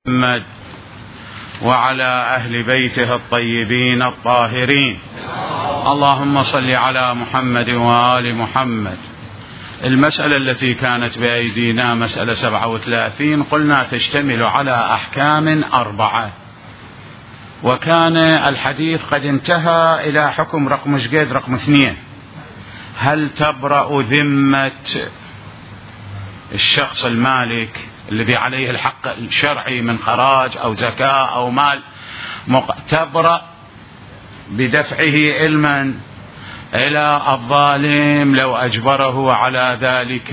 محمد وعلى أهل بيته الطيبين الطاهرين. اللهم صل على محمد وآل محمد. المسألة التي كانت بأيدينا مسألة 37 قلنا تشتمل على أحكام 4، وكان الحديث قد انتهى إلى حكم رقم شقيد رقم 2. هل تبرأ ذمة الشخص المالك الذي عليه الحق الشرعي من خراج أو زكاة أو مال تبرأ بدفعه علما إلى الظالم لو أجبره على ذلك؟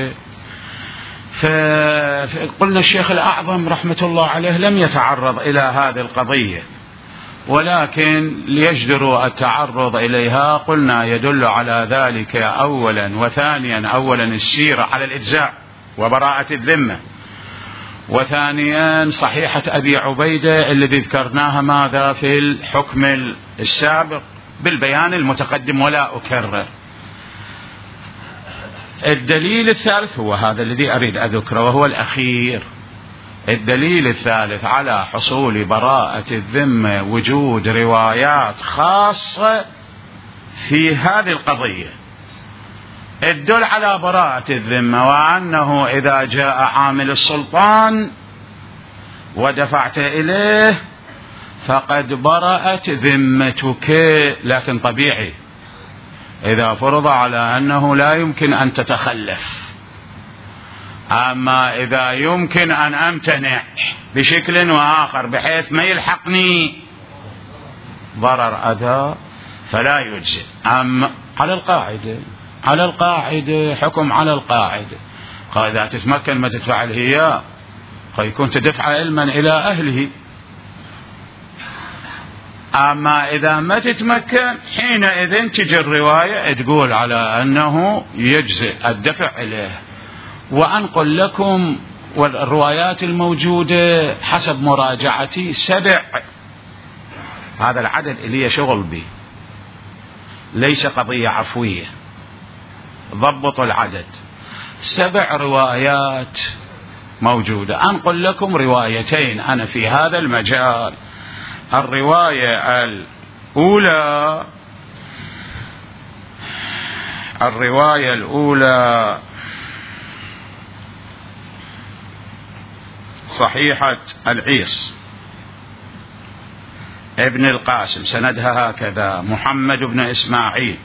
فقلنا الشيخ الأعظم رحمة الله عليه لم يتعرض إلى هذه القضية، ولكن ليجدروا التعرض إليها قلنا يدل على ذلك أولا وثانيا، أولا السيرة على الإجزاء وبراءة الذمة، وثانيا صحيحة أبي عبيدة الذي ذكرناها ماذا في الحكم السابق بالبيان المتقدم ولا أكرر. الدليل الثالث هو هذا الذي أريد أذكره وهو الأخير. الدليل الثالث على حصول براءة الذمة وجود روايات خاصة في هذه القضية الدل على براءة الذمة، وأنه إذا جاء عامل السلطان ودفعت إليه فقد برأت ذمتك. لكن طبيعي إذا فرض على أنه لا يمكن أن تتخلف، أما إذا يمكن أن أمتنع بشكل وآخر بحيث ما يلحقني ضرر أذى فلا يجزئ. أما على القاعدة حكم على القاعدة، قال إذا تتمكن ما تدفع له إياه يكون تدفع علما إلى أهله، أما إذا ما تتمكن حينئذ تجي الرواية تقول على أنه يجزئ الدفع إليه. وأنقل لكم والروايات الموجودة حسب مراجعتي 7، هذا العدد اللي شغل به ليس قضية عفوية، ضبطوا العدد، 7 روايات موجودة. أنقل لكم روايتين أنا في هذا المجال. الرواية الأولى صحيحة العيص ابن القاسم، سندها هكذا: محمد بن إسماعيل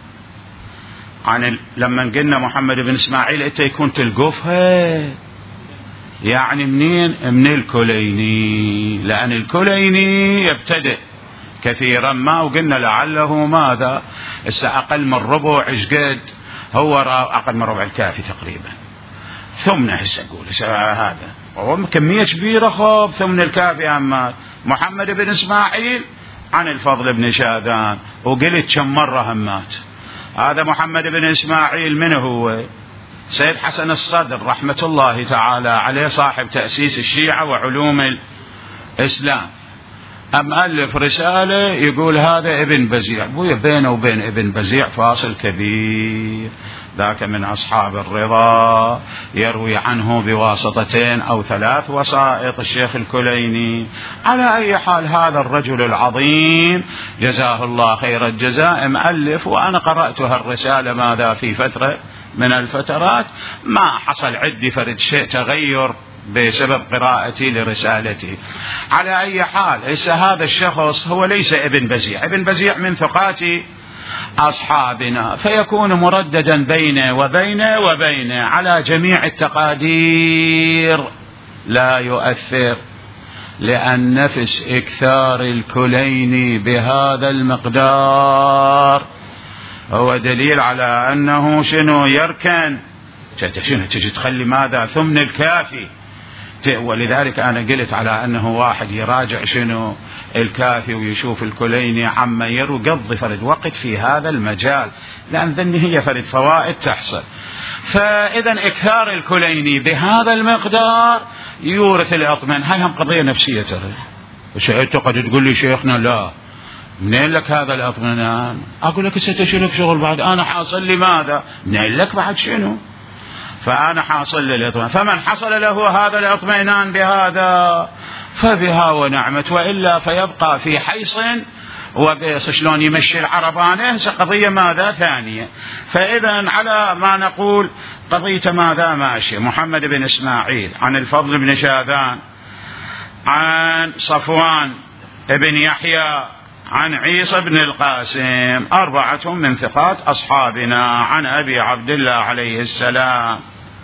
لما قلنا محمد بن إسماعيل أنت يكون تلقفها يعني منين؟ من الكليني، لأن الكليني يبتدئ كثيرا ما، وقلنا لعله ماذا أقل من ربع عشقد، هو أقل من ربع الكافي تقريبا، ثمنه أقول هذا وهو كمية كبيرة ثمن الكافي. أما محمد بن إسماعيل عن الفضل بن شاذان، وقلت كم مرة همات. هذا محمد بن إسماعيل من هو؟ سيد حسن الصدر رحمة الله تعالى عليه، صاحب تأسيس الشيعة وعلوم الإسلام، ألف رسالة يقول هذا ابن بزيع. بينه وبين ابن بزيع فاصل كبير، ذاك من أصحاب الرضا، يروي عنه بواسطتين أو 3 وسائط الشيخ الكليني. على أي حال هذا الرجل العظيم جزاه الله خير الجزاء مؤلف، وأنا قرأتها الرسالة ماذا في فترة من الفترات، ما حصل عندي فرد شيء تغير بسبب قراءتي لرسالتي. على أي حال هذا الشخص هو ليس ابن بزيع، ابن بزيع من ثقات أصحابنا، فيكون مرددا بينه وبينه على جميع التقادير لا يؤثر، لأن نفس إكثار الكليني بهذا المقدار هو دليل على أنه شنو يركن، شنو تجي تخلي ماذا ثمن الكافي. ولذلك أنا قلت على أنه واحد يراجع شنو الكافي ويشوف الكليني عما يروي، قضي فرد وقت في هذا المجال، لأن ذني هي فرد فوائد تحصل. فإذا إكثار الكليني بهذا المقدار يورث الأطمئنان. هاي هم قضية نفسية ترى. وشيء قد تقول لي شيخنا لا، منين لك هذا الأطمئنان؟ أقول لك ستشيلك شغل بعد، أنا حاصل لي ماذا؟ منين لك بعد شنو؟ فأنا حاصل للإطمئنان، فمن حصل له هذا الاطمئنان بهذا فبها ونعمت، وإلا فيبقى في حيص وقيص. شلون يمشي العربانة؟ قضية ماذا ثانية. فإذا على ما نقول قضية ماذا ماشي. محمد بن إسماعيل عن الفضل بن شاذان عن صفوان بن يحيى عن عيسى بن القاسم، 4 من ثقات أصحابنا. عن أبي عبد الله عليه السلام،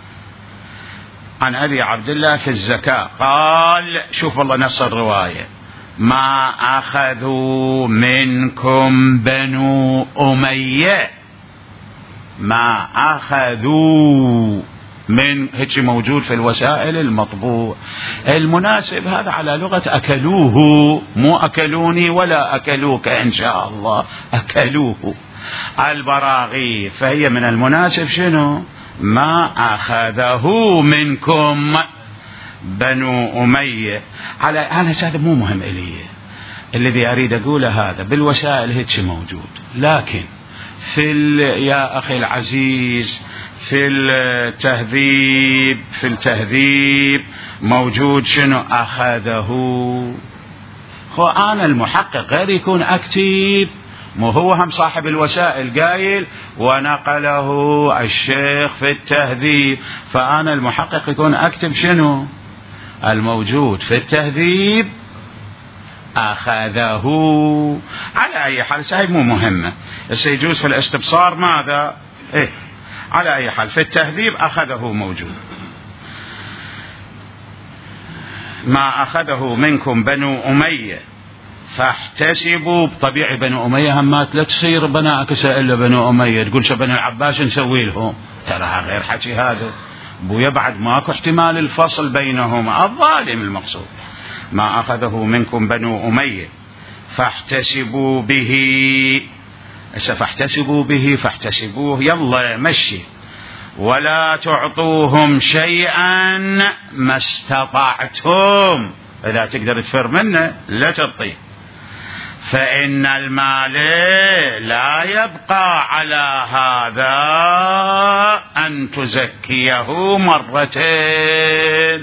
عن أبي عبد الله في الزكاة قال، شوف والله نص الرواية: ما أخذوا منكم بنو أمية، ما أخذوا من، هيك موجود في الوسائل المطبوع. المناسب هذا على لغة أكلوه، مو أكلوني ولا أكلوك إن شاء الله، أكلوه البراغيث. فهي من المناسب شنو؟ ما أخذه منكم بنو أمية. على أنا هذا مو مهم إلي، الذي أريد أقوله هذا بالوسائل هيك موجود. لكن يا أخي العزيز في التهذيب موجود شنو؟ أخذه. أنا المحقق غير يكون أكتب، مو هو هم صاحب الوسائل قايل ونقله الشيخ في التهذيب، فأنا المحقق يكون أكتب شنو الموجود في التهذيب أخذه. على أي حال سهل مو مهمة، سيجوز في الاستبصار ماذا على أي حال في التهذيب أخذه موجود. ما أخذه منكم بنو أمية فاحتسبوا. طبيعي بنو أمية همات لا تصير بناءك إلا بنو أمية تقول شو بنو العباس نسوي لهم، ترى غير حكي هذا بويا، بعد ماكو احتمال الفصل بينهما، الظالم المقصود. ما أخذه منكم بنو أمية فاحتسبوا به. فاحتسبوا به، فاحتسبوه يلا مشي، ولا تعطوهم شيئا ما استطعتم. إذا تقدر تفر منه لا تعطيه، فإن المال لا يبقى على هذا أن تزكيه مرتين.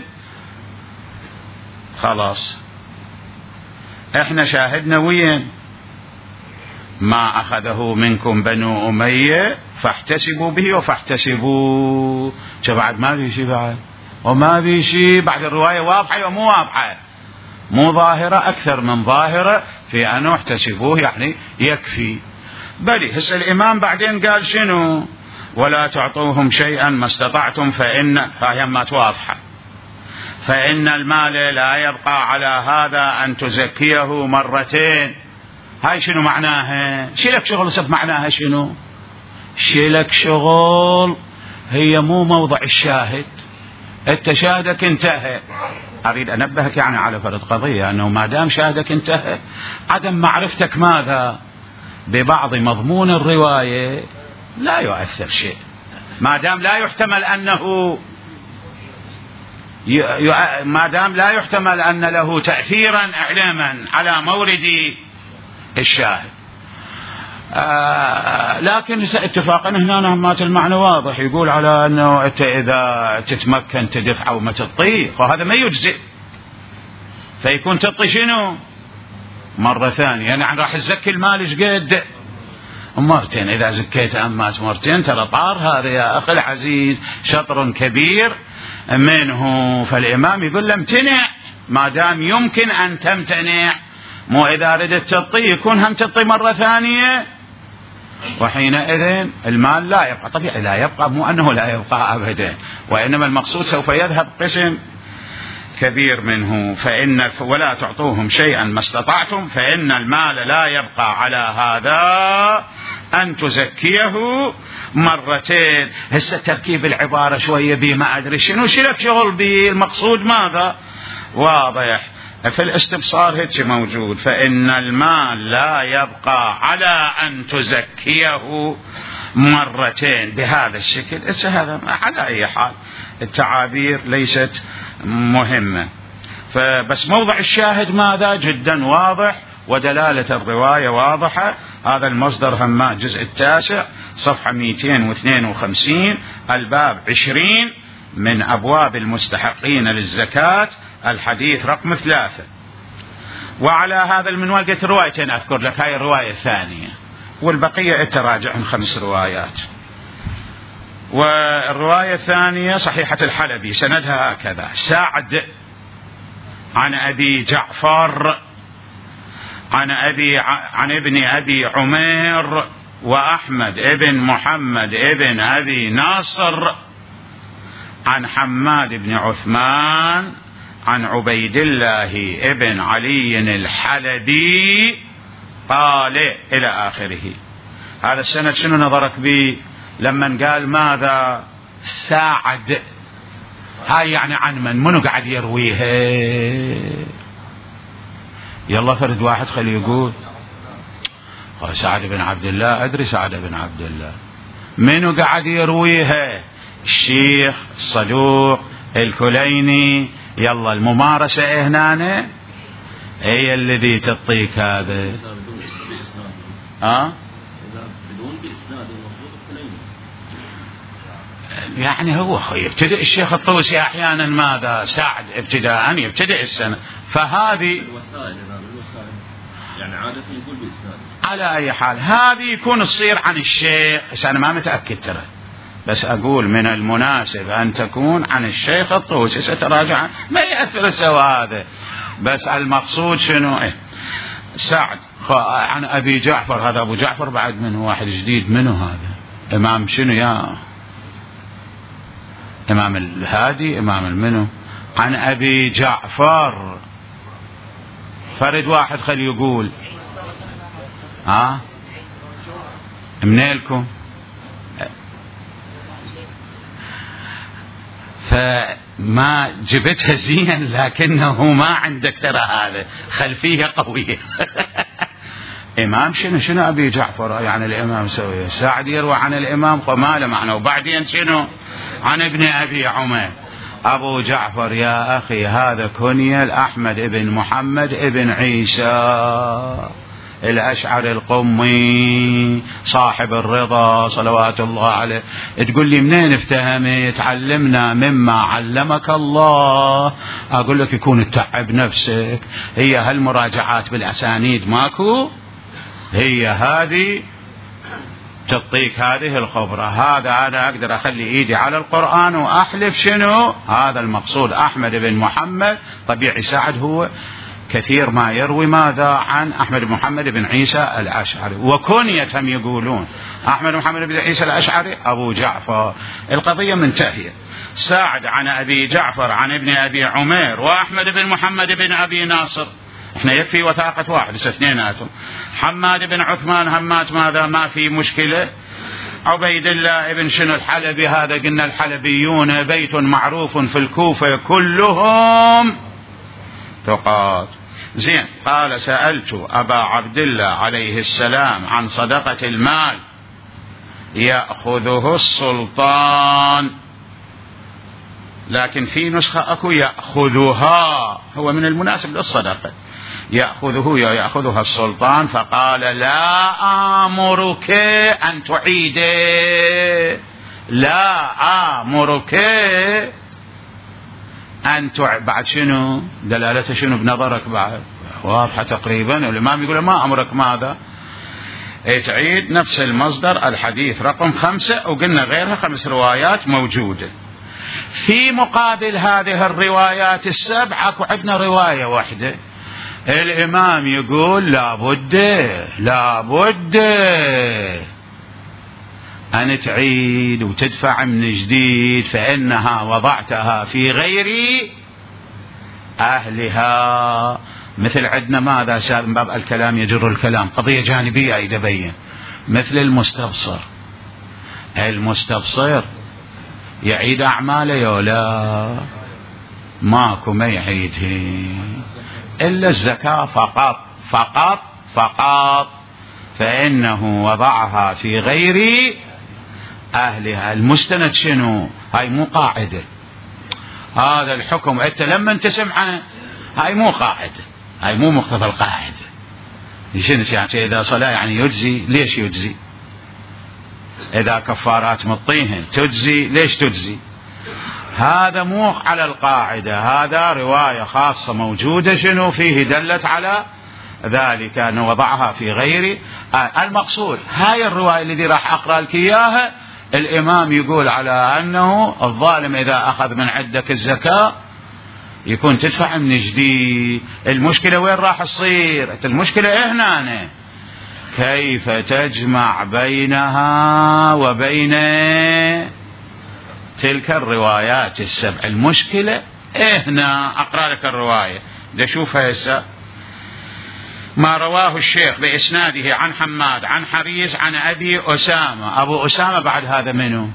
خلاص احنا شاهدنا وين؟ ما أخذه منكم بنو أمية فاحتسبوا به وفاحتسبوا. بعد ما في شيء بعد، وما في شيء بعد. الرواية واضحة ومو واضحة، مو ظاهرة أكثر من ظاهرة في أنه احتسبوه يعني يكفي. بل هسه الإمام بعدين قال شنو؟ ولا تعطوهم شيئا ما استطعتم، فإن فهمت واضحة، فإن المال لا يبقى على هذا أن تزكيه مرتين. هاي شنو معناها؟ شيلك شغل صف معناها شنو؟ شيلك شغل، هي مو موضع الشاهد، انت شاهدك انتهى. اريد انبهك يعني على فرض قضية، انه ما دام شاهدك انتهى عدم معرفتك ماذا ببعض مضمون الرواية لا يؤثر شيء، ما دام لا يحتمل انه ما دام لا يحتمل ان له تأثيرا اعلاما على مورد الشاهد. لكن اتفاقا هنا همات المعنى واضح، يقول على انه انت اذا تتمكن تدفع او ما تطي وهذا ما يجزئ، فيكون تطي شنو مرة ثانية. يعني راح تزكي المال ايش قد؟ مرتين. اذا زكيت امات مرتين ترى طار هذا يا اخي العزيز شطر كبير منه. فالامام يقول له امتنع ما دام يمكن ان تمتنع، مو اذا ردت تطي يكون هم تطي مرة ثانية، وحينئذ المال لا يبقى. طبيعي لا يبقى، مو أنه لا يبقى أبدا، وإنما المقصود سوف يذهب قسم كبير منه. فإن ولا تعطوهم شيئا ما استطعتم، فإن المال لا يبقى على هذا أن تزكيه مرتين. هسه تركيب العبارة شوية بي ما أدري شنو شلك شغل بي، المقصود ماذا واضح. في الاستبصار هيك موجود، فإن المال لا يبقى على أن تزكيه مرتين بهذا الشكل. هذا على أي حال التعابير ليست مهمة، فبس موضع الشاهد ماذا جدا واضح، ودلالة الرواية واضحة هذا المصدر همات الجزء 9 صفحة 252 الباب 20 من أبواب المستحقين للزكاة الحديث رقم 3. وعلى هذا المنوال قلت روايتين أذكر لك، هاي الرواية الثانية والبقية تراجعهم 5 روايات. والرواية الثانية صحيحة الحلبي سندها هكذا: سعد عن أبي جعفر عن ابن أبي عمير وأحمد ابن محمد ابن أبي ناصر عن حماد بن عثمان عن عبيد الله ابن علي الحلبي قال إلى آخره. هذا السند شنو نظرك به لما قال ماذا؟ ساعد، هاي يعني عن منو قاعد يرويها؟ يلا فرد واحد خليه يقول. سعد بن عبد الله، أدري سعد بن عبد الله. منو قاعد يرويها؟ الشيخ الصدوق الكليني. يلا الممارسة هنا هي الذي تعطيك هذا. يعني هو يبتدئ الشيخ الطوسي أحيانا ماذا؟ سعد ابتداء يبتدئ السنة. فهذه يعني عادة يقول بإسناد. على أي حال هذه يكون تصير عن الشيخ، بس أنا ما متأكد ترى، بس أقول من المناسب أن تكون عن الشيخ الطوسي. ستراجع ما يأثر سوى هذا، بس المقصود شنو؟ سعد عن أبي جعفر. هذا أبو جعفر بعد منه واحد جديد. منه هذا؟ إمام شنو يا إمام الهادي؟ إمام المنو؟ عن أبي جعفر. فرد واحد خلي يقول. منيلكم؟ فما جبتها زين، لكنه ما عندك ترى هذا خلفية قوية. إمام شنو أبي جعفر؟ يعني الإمام سوي سعد يروى عن الإمام ما له معنى. وبعدين شنو؟ عن ابن أبي عمير. أبو جعفر يا أخي هذا كنية الأحمد ابن محمد ابن عيسى الأشعري القمي صاحب الرضا صلوات الله عليه. تقول لي منين افتهمت؟ علمنا مما علمك الله. أقول لك يكون تتعب نفسك. هي هالمراجعات بالأسانيد ماكو، هي هذه تعطيك هذه الخبرة. هذا أنا أقدر أخلي إيدي على القرآن وأحلف شنو هذا المقصود. أحمد بن محمد طبيعي سعد هو كثير ما يروي ماذا؟ عن أحمد بن محمد بن عيسى الأشعري. وكنيتهم يقولون أحمد بن محمد بن عيسى الأشعري أبو جعفر. القضية منتهية. سعد عن أبي جعفر عن ابن أبي عمير وأحمد بن محمد بن أبي ناصر. احنا يكفي وثاقة واحد اثنيناتهم. حماد بن عثمان همات ماذا؟ ما في مشكلة. عبيد الله ابن شنو الحلبي. هذا قلنا الحلبيون بيت معروف في الكوفة كلهم ثقات. زين. قال سألت أبا عبد الله عليه السلام عن صدقة المال يأخذه السلطان، لكن في نسخة أكو يأخذها. هو من المناسب للصدقة يأخذها السلطان. فقال لا آمرك أن تعيده، لا آمرك أن بعد شنو دلالته؟ شنو بنظرك؟ بعد واضحة تقريبا. الإمام يقول ما أمرك ماذا؟ تعيد نفس المصدر الحديث رقم 5. وقلنا غيرها 5 روايات موجودة. في مقابل هذه الروايات السبعة عندنا رواية واحدة. الإمام يقول لابد أن تعيد وتدفع من جديد، فإنها وضعتها في غير أهلها. مثل عندنا ماذا؟ من باب الكلام يجر الكلام، قضية جانبية يبين. مثل المستبصر يعيد أعماله يولا ماكو، ما يعيده إلا الزكاة فقط، فإنه وضعها في غير أهلها. المستند شنو؟ هاي مو قاعدة. هذا الحكم أنت لما أنت سمعه هاي مو قاعدة، هاي مو مقتضى القاعدة. يعني إذا صلاة يعني يجزي، ليش يجزي؟ إذا كفارات مطيهن تجزي، ليش تجزي؟ هذا مو على القاعدة، هذا رواية خاصة موجودة شنو فيه دلت على ذلك، أنه وضعها في غير المقصود. هاي الرواية الذي راح أقرأ لك إياها الإمام يقول على أنه الظالم إذا أخذ من عندك الزكاة يكون تدفع من جديد. المشكلة وين راح تصير؟ المشكلة هنا كيف تجمع بينها وبين تلك الروايات السبع. المشكلة هنا. أقرأ لك الرواية لشوفها هسه. ما رواه الشيخ بإسناده عن حماد عن حريز عن أبي أسامة. أبو أسامة بعد هذا منه؟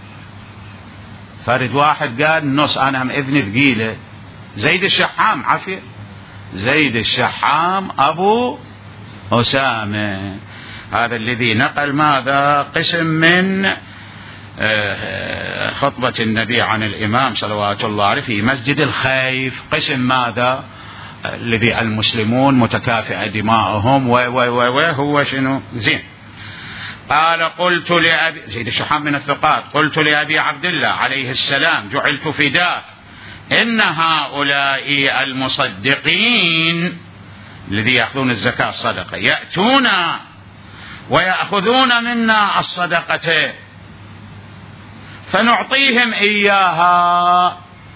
فرد واحد قال نص، أنا إذن ثقيلة. زيد الشحام، عافية، زيد الشحام أبو أسامة، هذا الذي نقل ماذا؟ قسم من خطبة النبي عن الإمام صلوات الله عليه في مسجد الخيف. قسم ماذا؟ الذي المسلمون متكافئة دماؤهم وهو شنو؟ زين. قال قلت لأبي، زيد الشحام من الثقات، قلت لأبي عبد الله عليه السلام جعلت فداك إن هؤلاء المصدقين الذي يأخذون الزكاة الصدقة يأتون ويأخذون منا الصدقة فنعطيهم إياها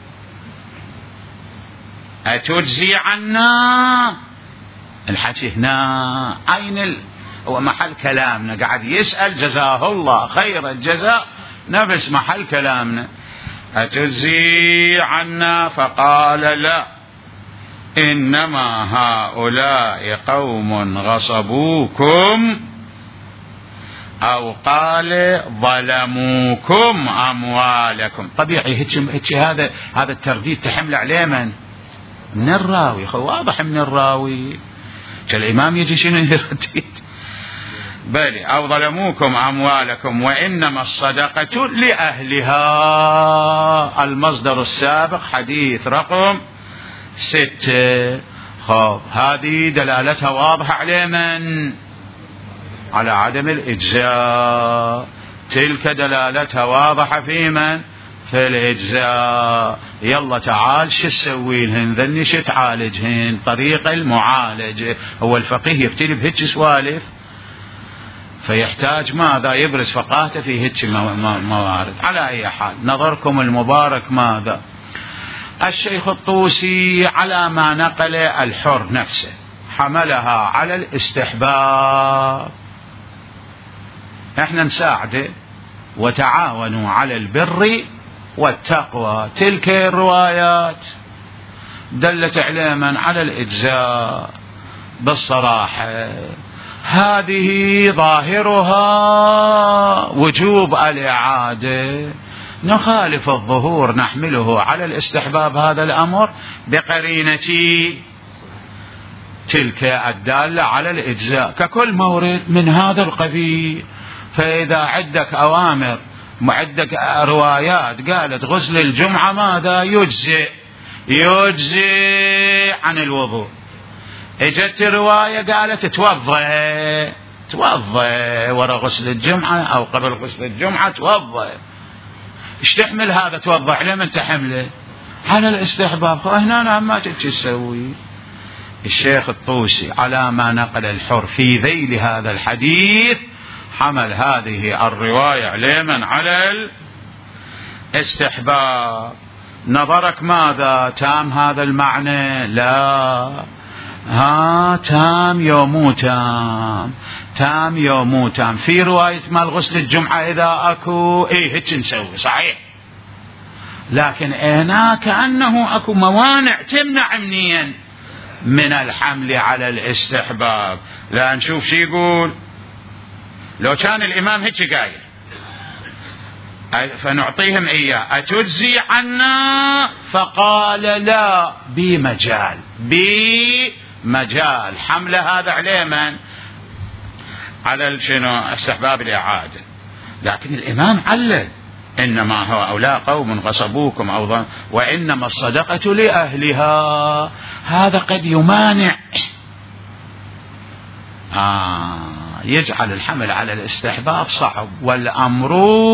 أتجزي عنا؟ الحكي هنا عين هو محل كلامنا، قاعد يسأل جزاه الله خير الجزاء، نفس محل كلامنا. أتجزي عنا؟ فقال لا، إنما هؤلاء قوم غصبوكم، أو قال ظلموكم أموالكم. طبيعي هيك هذا الترديد تحمل عليه من الراوي، واضح من الراوي، كالإمام يجي شنو يردد؟ بل أو ظلموكم أموالكم وإنما الصدقة لأهلها. المصدر السابق حديث رقم 6. هذه دلالتها واضحة على من؟ على عدم الإجزاء. تلك دلالتها واضحة في من؟ في الإجزاء. يلا تعال شو تسوي لهن ذني، شو تعالجهن؟ طريق المعالجة. هو الفقيه يبتلي بهيك سوالف، فيحتاج ماذا؟ يبرز فقاهته في هيك موارد. على أي حال نظركم المبارك ماذا؟ الشيخ الطوسي على ما نقل الحر نفسه حملها على الاستحباب. احنا نساعده وتعاونوا على البر والتقوى. تلك الروايات دلت علما على الإجزاء بالصراحة. هذه ظاهرها وجوب الإعادة، نخالف الظهور نحمله على الاستحباب هذا الأمر بقرينة تلك الدالة على الإجزاء ككل مورد من هذا القبيل. فإذا عندك أوامر، عندك روايات قالت غسل الجمعة ماذا؟ يجزي عن الوضوء. اجت رواية قالت توضى ورا غسل الجمعة أو قبل غسل الجمعة توضى. ايش تحمل هذا توضى على من تحمله؟ على الاستحباب. فهنا ما تسوي. الشيخ الطوسي على ما نقل الحر في ذيل هذا الحديث حمل هذه الرواية علما على الاستحباب. نظرك ماذا؟ تام هذا المعنى؟ لا، تام يومو تام يومو تام. في رواية مال غسل الجمعة إذا أكو هيك نسوي صحيح، لكن هنا كأنه أكو موانع تمنع منين من الحمل على الاستحباب. لا نشوف شي يقول. لو كان الإمام هيك قايل فنعطيهم إياه أتجزي عنا؟ فقال لا، بمجال حمل هذا عليه من؟ على شنو؟ استحباب الإعادة. لكن الإمام علل إنما هؤلاء قوم غصبوكم أو وإنما الصدقة لأهلها. هذا قد يمانع يجعل الحمل على الاستحباب صعب. والأمر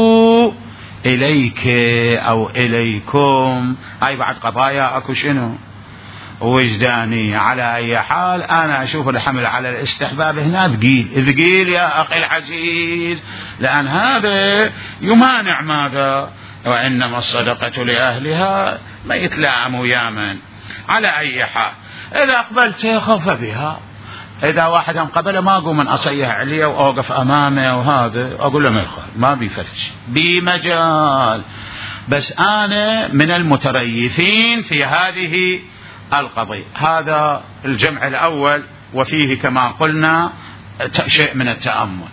إليك أو إليكم، هاي بعد قضايا أكو شنو وجداني. على أي حال أنا أشوف الحمل على الاستحباب هنا ثقيل يا أخي العزيز، لأن هذا يمانع ماذا؟ وإنما الصدقة لأهلها ما يتلائم ويا من. على أي حال إذا أقبلت خف بها. إذا واحد قبل ما أقوم من أصيح عليه وأوقف أمامه وهذا أقول له ما يخالف، ما بيفرش بمجال. بس أنا من المتريثين في هذه القضية. هذا الجمع الأول، وفيه كما قلنا شيء من التأمل.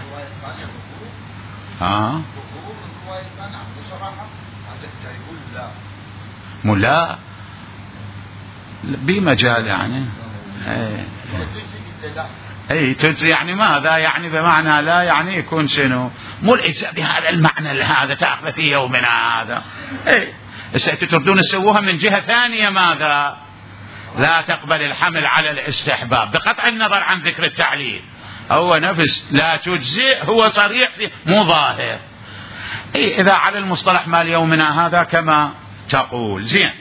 ملا بمجال يعني اي تجزي يعني ماذا يعني بمعنى لا يعني يكون شنو مو الإجزاء بهذا المعنى هذا تأخذ في يومنا هذا. اي تردون تسووها من جهة ثانية ماذا؟ لا تقبل الحمل على الاستحباب بقطع النظر عن ذكر التعليل. هو نفس لا تجزئ هو صريح مو ظاهر. اي اذا على المصطلح مال يومنا هذا كما تقول. زين.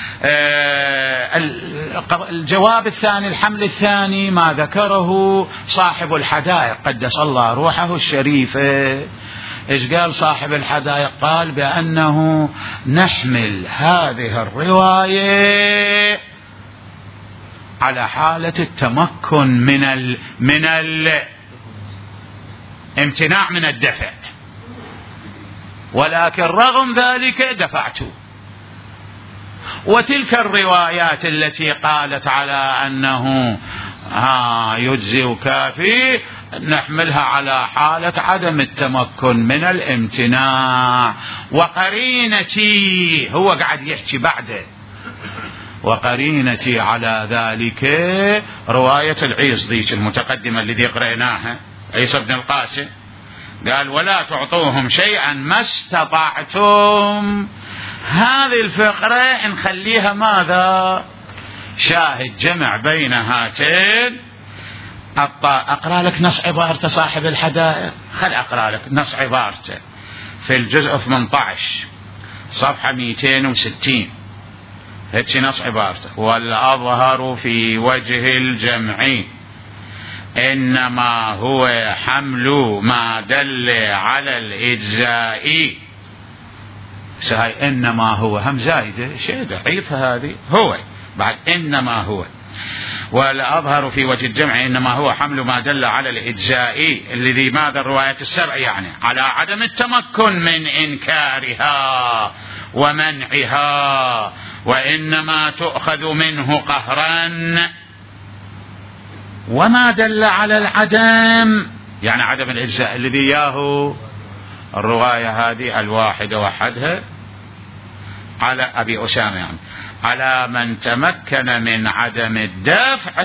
الجواب الثاني، الحمل الثاني ما ذكره صاحب الحدائق قدس الله روحه الشريفة. إيش قال صاحب الحدائق؟ قال بأنه نحمل هذه الرواية على حالة التمكن من الامتناع من الدفع، ولكن رغم ذلك دفعته. وتلك الروايات التي قالت على أنه يجزي كافي نحملها على حالة عدم التمكن من الامتناع. وقرينتي، هو قاعد يحكي بعده، وقرينتي على ذلك رواية العيص ذيك المتقدمة الذي قرأناها، عيسى بن القاسم قال ولا تعطوهم شيئا ما استطعتم. هذه الفقرة نخليها ماذا؟ شاهد جمع بين هاتين. أقرأ لك نص عبارته صاحب الحدائق. خل أقرأ لك نص عبارته في الجزء 18 صفحة 260. هيك نص عبارته: والأظهر في وجه الجمع إنما هو حمل ما دل على الإجزاء. سهي إنما هو هم زايدة شيء ضعيف هذه، هو بعد إنما هو. والأظهر في وجه الجمع إنما هو حمل ما دل على الإجزاء الذي ماذا الروايات السبع يعني على عدم التمكن من إنكارها ومنعها، وإنما تؤخذ منه قهرا. وما دل على العدم يعني عدم الإجزاء الذي ياهو الرواية هذه الواحدة وحدها على أبي أسامة يعني على من تمكن من عدم الدفع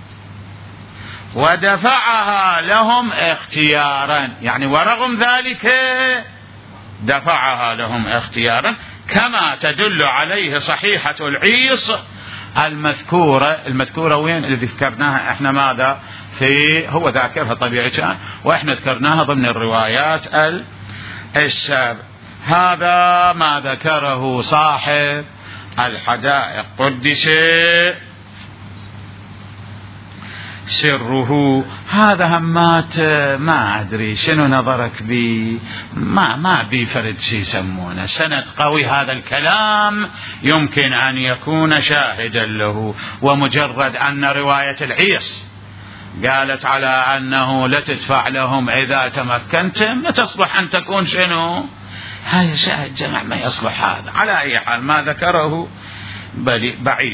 ودفعها لهم اختيارا، يعني ورغم ذلك دفعها لهم اختيارا، كما تدل عليه صحيحة العيص المذكورة وين اللي ذكرناها احنا ماذا في هو ذاكرها طبيعي واحنا ذكرناها ضمن الروايات السابق. هذا ما ذكره صاحب الحدائق قدس سره. هذا همات ما أدري شنو نظرك بي، ما بيفرد شيء يسمونه سند قوي. هذا الكلام يمكن أن يكون شاهدا له، ومجرد أن رواية العيص قالت على أنه لا تدفع لهم إذا تمكنتم، ما تصلح أن تكون شنو هذا شاهد جمع، ما يصلح هذا. على أي حال ما ذكره بعيد.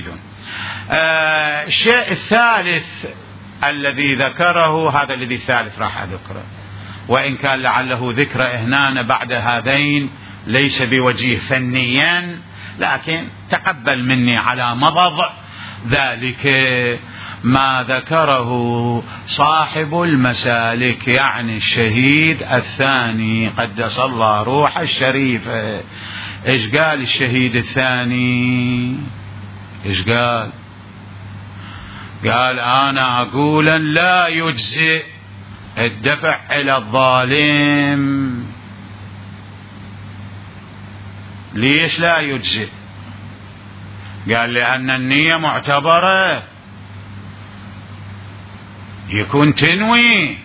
الشيء الثالث الذي ذكره، هذا الذي الثالث راح أذكره، وإن كان لعله ذكر هنا بعد هذين ليس بوجيه فنيا، لكن تقبل مني على مضض ذلك ما ذكره صاحب المسالك، يعني الشهيد الثاني قدس الله روح الشريف. ايش قال الشهيد الثاني؟ ايش قال؟ قال أنا أقول لا يجزئ الدفع إلى الظالم. ليش لا يجزئ؟ قال لأن النية معتبرة، يكون تنوي،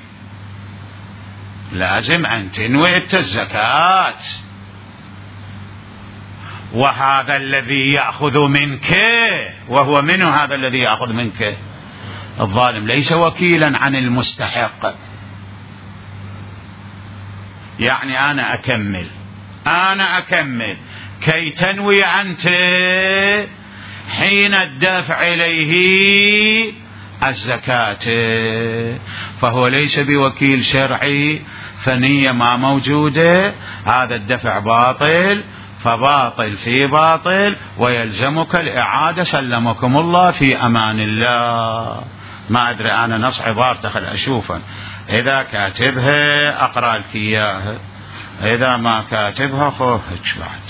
لازم أن تنوي الزكاة. وهذا الذي يأخذ منك، وهو منه هذا الذي يأخذ منك؟ الظالم، ليس وكيلا عن المستحق. يعني أنا أكمل كي تنوي أنت حين الدفع إليه الزكاة، فهو ليس بوكيل شرعي، فنية ما موجودة، هذا الدفع باطل، فباطل في باطل، ويلزمك الإعادة. سلمكم الله في أمان الله. ما أدري أنا نص عبارته، خل أشوفا، إذا كاتبها أقرأ لك إياها، إذا ما كاتبها خوفك بعد.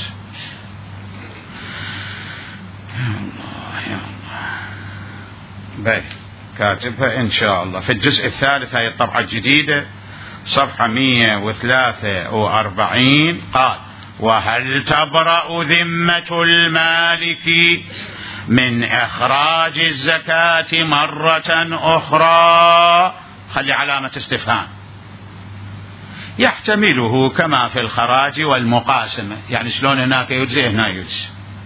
يا الله يا الله، بل كاتبها إن شاء الله في الجزء الثالث، هاي الطبعة الجديدة صفحة 143. قال: وهل تبرأ ذمة المالك من إخراج الزكاة مرة أخرى؟ خلي علامة استفهام. يحتمله كما في الخراج والمقاسمة، يعني شلون هناك يجزي هنا يجزي،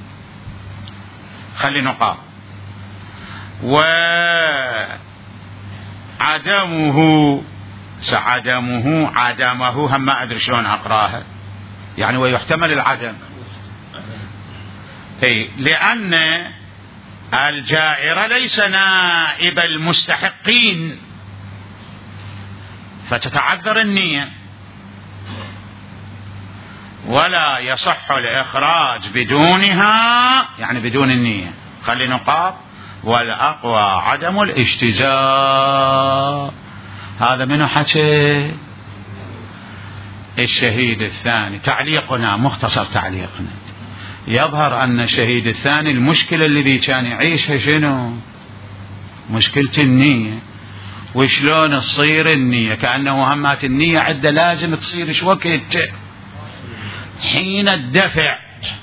خلي نقاط. عدمه هم ما أدري شلون أقراها، يعني ويحتمل العدم، لأن الجائر ليس نائب المستحقين، فتتعذر النية، ولا يصح الإخراج بدونها، يعني بدون النية. خلي نقاط. والأقوى عدم الاجتزاء. هذا منه حكي الشهيد الثاني. تعليقنا مختصر تعليقنا، يظهر أن الشهيد الثاني المشكلة الذي كان يعيشها شنو؟ مشكلة النية. وشلون تصير النية؟ كأنه همات النية عدة لازم تصير ايش وقت؟ حين الدفع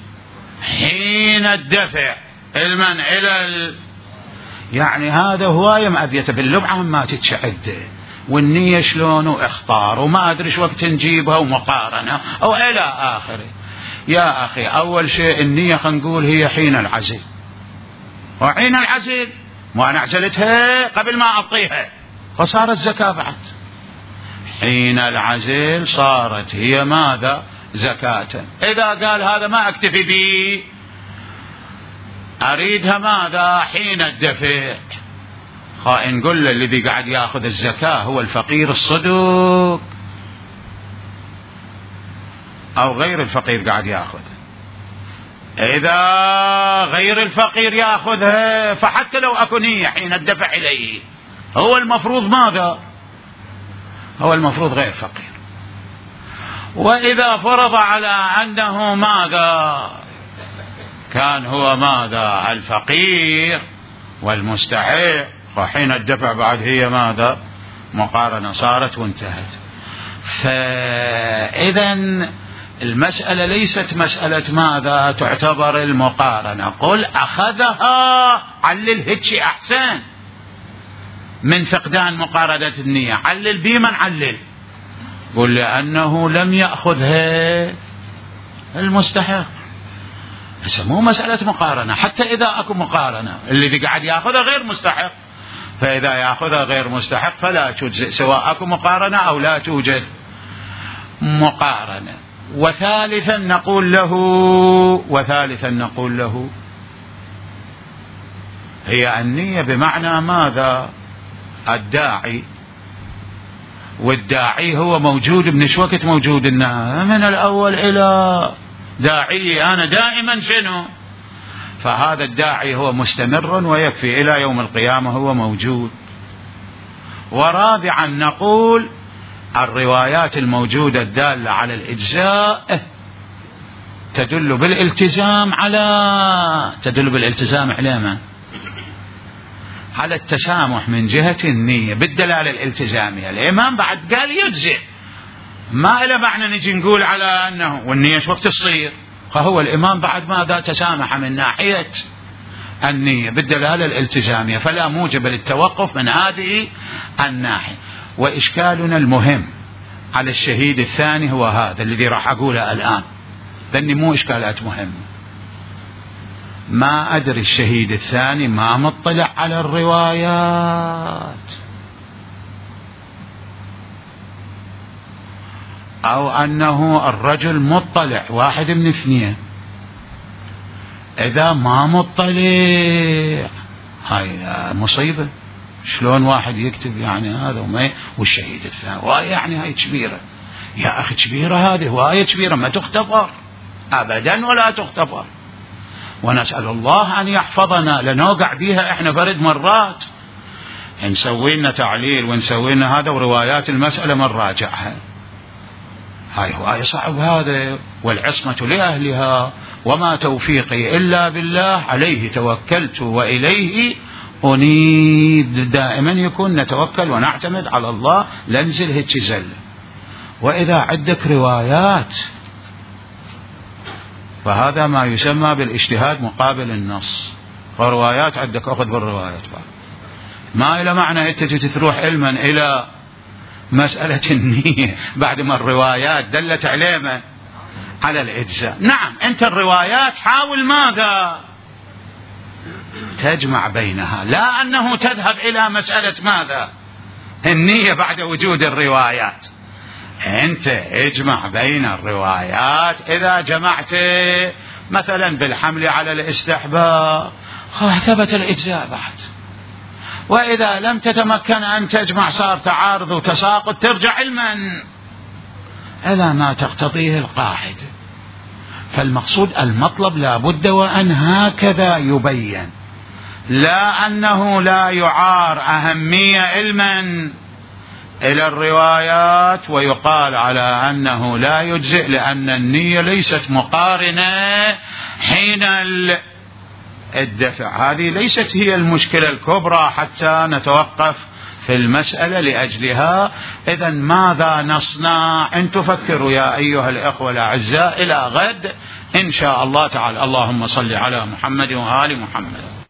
المن إلى يعني هذا هواية مأذيته باللبعة ما تتشعد، والنية شلون واختار وما أدري شو وقت نجيبها ومقارنة أو إلى آخره. يا أخي أول شيء النية خلينا نقول هي حين العزل، وحين العزل ما أنا عزلتها قبل ما أعطيها فصارت زكاة بعد. حين العزل صارت هي ماذا؟ زكاة. إذا قال هذا ما أكتفي به، أريدها ماذا؟ حين الدفع. نقول الذي قاعد يأخذ الزكاة هو الفقير الصدوق أو غير الفقير قاعد يأخذ؟ إذا غير الفقير يأخذها فحتى لو أكون هي حين الدفع إليه، هو المفروض ماذا؟ هو المفروض غير فقير. وإذا فرض على أنه ماذا؟ كان هو ماذا؟ الفقير والمستحق، وحين الدفع بعد هي ماذا؟ مقارنة صارت وانتهت. فإذا المسألة ليست مسألة ماذا؟ تعتبر المقارنة. قل أخذها، علل هيك أحسن من فقدان مقارنة النية. علل بمن علل؟ قل لأنه لم يأخذها المستحق. مو مسألة مقارنة، حتى إذا أكو مقارنة الذي قاعد يأخذها غير مستحق، فإذا يأخذها غير مستحق فلا تجزئ، سواء أكو مقارنة أو لا توجد مقارنة. وثالثا نقول له هي النية بمعنى ماذا؟ الداعي. والداعي هو موجود من ايش وقت موجود؟ من الأول إلى داعي أنا دائما شنو؟ فهذا الداعي هو مستمر ويكفي إلى يوم القيامة هو موجود. ورابعا نقول الروايات الموجودة الدالة على الإجزاء تدل بالالتزام على من؟ على التسامح من جهة النية بالدلالة الالتزامية، الإمام بعد قال يجزئ، ما إلى معنى نجي نقول على أنه والنية شو وقت تصير، فهو الإمام بعد ماذا تسامح من ناحية النية بالدلالة الالتزامية، فلا موجب للتوقف من هذه الناحية. وإشكالنا المهم على الشهيد الثاني هو هذا الذي راح أقوله الآن، لأني مو إشكالات مهمة. ما أدري الشهيد الثاني ما مطلع على الروايات، أو أنه الرجل مطلع، واحد من اثنين. إذا ما مطلع هاي مصيبة. شلون واحد يكتب يعني هذا وما والشهيد الثاني يعني هاي كبيرة يا أخي، كبيرة هذه، هواية كبيرة ما تختبر أبدا ولا تختبر. ونسأل الله أن يحفظنا لنوقع بها إحنا فرد مرات، نسوي لنا تعليل ونسوي لنا هذا وروايات المسألة من راجعها. هاي هواية صعب هذا، والعصمة لأهلها، وما توفيقي إلا بالله، عليه توكلت وإليه أنيب. دائما يكون نتوكل ونعتمد على الله، لنزل هيك زل. وإذا عندك روايات فهذا ما يسمى بالاجتهاد مقابل النص، وروايات عندك أخذ بالروايات، ما إلى معنى أنت تروح علما إلى مسألة النية بعد ما الروايات دلت عليه على الإجزاء. نعم أنت الروايات حاول ماذا تجمع بينها، لا أنه تذهب إلى مسألة ماذا النية بعد وجود الروايات. أنت اجمع بين الروايات، إذا جمعت مثلا بالحمل على الاستحباب ثبت الإجزاء بعد، وإذا لم تتمكن أن تجمع صار تعارض وتساقط، ترجع علما إلى ما تقتضيه القاعدة. فالمقصود المطلب لا بد وأن هكذا يبين، لا أنه لا يعار أهمية علما إلى الروايات ويقال على أنه لا يجزئ لأن النية ليست مقارنة حين الدفع. هذه ليست هي المشكلة الكبرى حتى نتوقف في المسألة لأجلها. إذن ماذا نصنع؟ إن تفكروا يا أيها الأخوة الأعزاء إلى غد إن شاء الله تعالى. اللهم صل على محمد وآل محمد.